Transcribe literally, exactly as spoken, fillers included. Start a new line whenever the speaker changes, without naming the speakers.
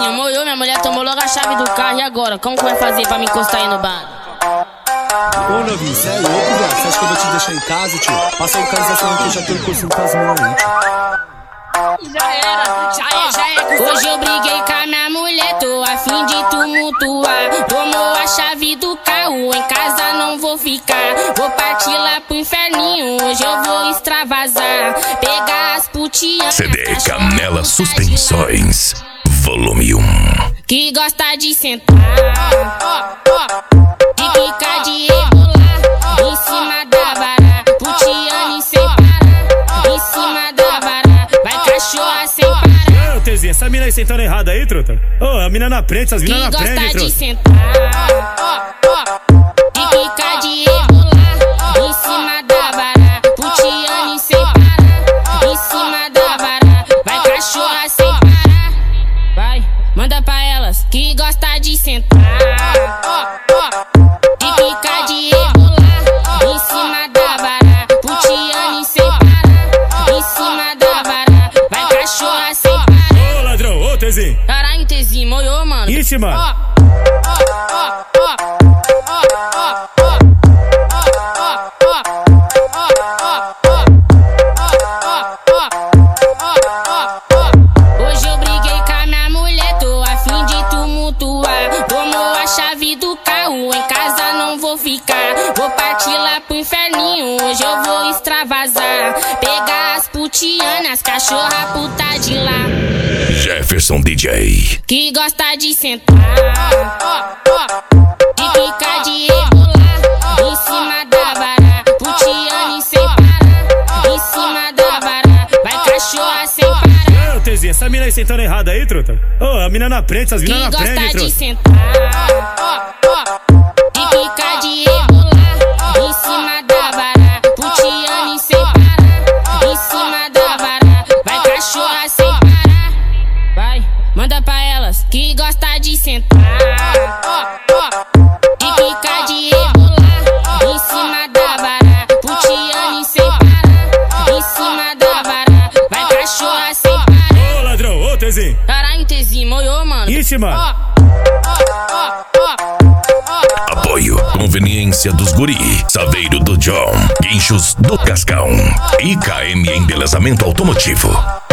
Tezinho, molhou, minha mulher tomou logo a chave do carro. E agora? Como que vai fazer pra me encostar aí no bar?
Ô, novinho, cê é louco, velho? Você acha que eu vou te deixar em casa, tio? Passa a localização que eu já tô encostando com as mãos aí, tio.
Já era, já é, já é. Hoje eu briguei com a minha mulher, tô a fim de tumultuar. Tomou a chave do carro, em casa não vou ficar. Vou partir lá pro inferninho, hoje eu vou extravasar. Pegar as putianas.
C D Canela Suspensões, volume um.
Que gosta de sentar, de quicar, de rebolar em cima da vara. Putiana sem parar, em cima da vara. Vai cachorra sem parar.
Ô, Tezinha, essa mina aí sentando errada aí, truta? Ô, a mina na frente, essas minas na frente, truta.
Que gosta de sentar, de quicar, de rebolar em cima da vara. Putiana sem parar, em cima da vara. Vai cachorra sem parar. Vai, manda pra elas que gosta de sentar, de quicar, de rebolar em cima da vara. Putiana sem parar, em cima da vara. Vai cachorra sem parar.
Ô, ladrão, ô, Tezinho.
Caralho, Tezinho, molhou, mano.
Ixi, mano.
Hoje eu briguei com a minha mulher, tô a fim de tumultuar. Tomou a chave do carro, em casa não vou ficar. Vou partir lá pro inferninho, hoje eu vou extravasar. Pegar as putianas, cachorra puta de lá.
Jefferson D J.
Que gosta de sentar, de quicar, de rebolar em cima da vara. Putiana sem parar, em cima da vara. Vai cachorra sem parar.
Ô, Tezinha, essa mina aí sentando errada aí, truta? Ô, a mina na frente, essas minas na frente,
Que gosta
truta.
de sentar, de quicar, de rebolar em cima da vara. Putiana sem parar, em cima da vara. Vai cachorra sem parar. Vai, manda pra elas que gosta de sentar, de quicar, de rebolar em cima da vara. Putiana sem parar, em cima da vara. Vai cachorra sem parar.
Ô, ladrão, ô, Tezinho.
Caralho, Tezinho, molhou, mano.
Ixi, mano.
Apoio, conveniência dos guri, Saveiro do John, Guinchos do Cascão e K M Embelezamento Automotivo.